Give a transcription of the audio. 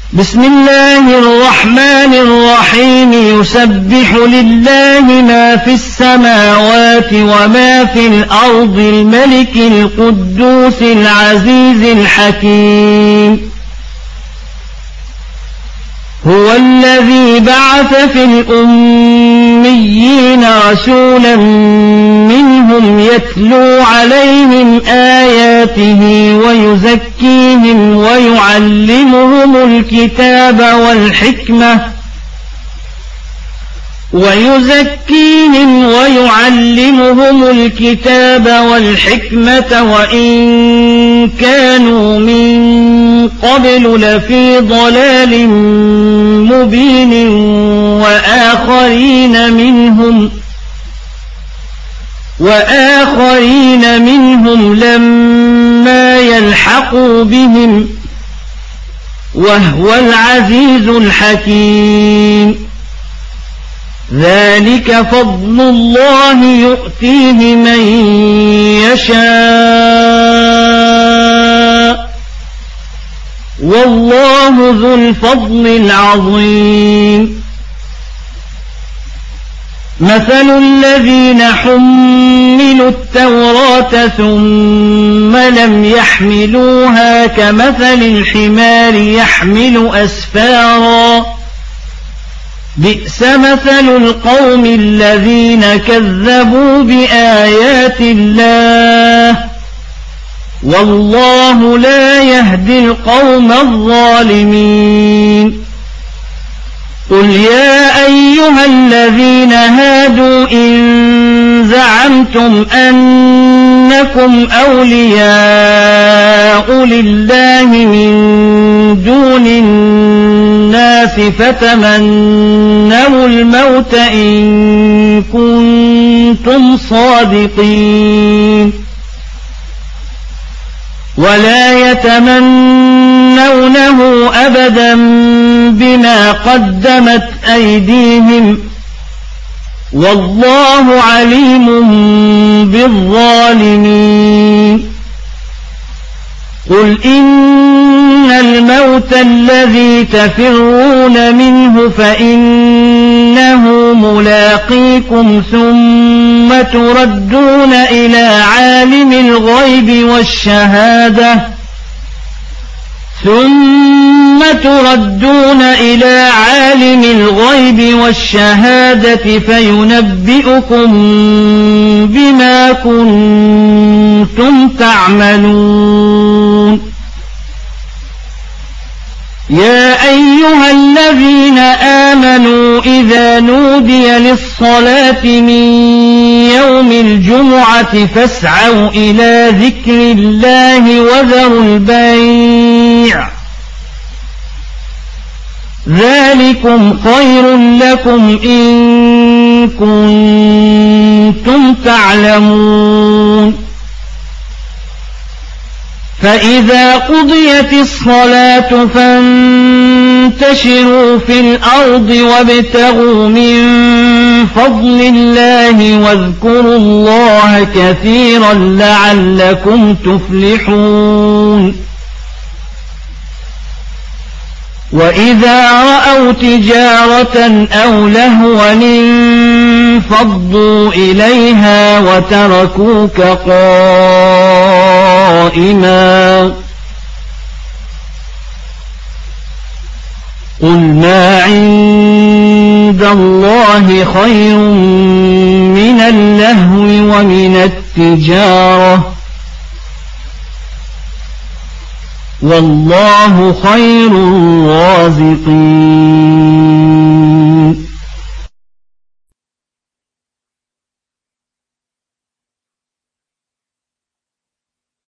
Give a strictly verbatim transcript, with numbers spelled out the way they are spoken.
بسم الله الرحمن الرحيم يسبح لله ما في السماوات وما في الأرض الملك القدوس العزيز الحكيم هو الذي بعث في الأميين رسولا منهم يتلو عليهم آياته ويزكيهم ويعلمهم الكتاب والحكمة ويزكيهم ويعلمهم الكتاب والحكمة وإن كانوا من قبل لفي ضلال مبين وآخرين منهم وآخرين منهم لما يلحقوا بهم وهو العزيز الحكيم ذلك فضل الله يؤتيه من يشاء والله ذو الفضل العظيم مثل الذين حملوا التوراة ثم لم يحملوها كمثل الحمار يحمل أسفارا بئس مثل القوم الذين كذبوا بآيات الله والله لا يهدي القوم الظالمين قل يا أيها الذين هادوا إن زعمتم أنكم أولياء لله من دون الناس فتمنوا الموت إن كنتم صادقين ولا يتمنونه أبدا بما قدمت أيديهم والله عليم بالظالمين قل إن الموت الذي تفرون منه فإنه ملاقيكم ثم تردون إلى عالم الغيب والشهادة ثم تردون إلى عالم الغيب والشهادة فينبئكم بما كنتم تعملون يا أيها الذين آمنوا إذا نودي للصلاة من يوم الجمعة فاسعوا إلى ذكر الله وذروا البيع ذلكم خير لكم إن كنتم تعلمون فإذا قضيت الصلاة فانتشروا في الأرض وابتغوا من فضل الله واذكروا الله كثيرا لعلكم تفلحون وإذا رأوا تجارة أو لهوا انفضوا إليها وتركوك قائما قل ما عند الله خير من اللهو ومن التجارة والله خير الرازقين